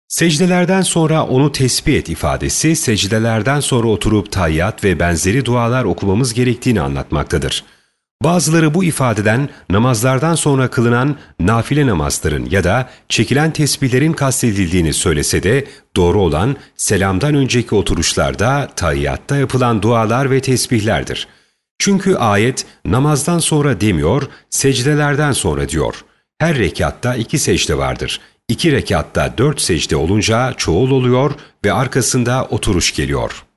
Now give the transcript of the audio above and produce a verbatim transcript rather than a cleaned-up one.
Secdelerden sonra onu tesbih et ifadesi, secdelerden sonra oturup tahiyyat ve benzeri dualar okumamız gerektiğini anlatmaktadır. Bazıları bu ifadeden namazlardan sonra kılınan nafile namazların ya da çekilen tesbihlerin kastedildiğini söylese de doğru olan selamdan önceki oturuşlarda, tahiyyatta yapılan dualar ve tesbihlerdir. Çünkü ayet namazdan sonra demiyor, secdelerden sonra diyor. Her rekatta iki secde vardır. İki rekatta dört secde olunca çoğul oluyor ve arkasında oturuş geliyor.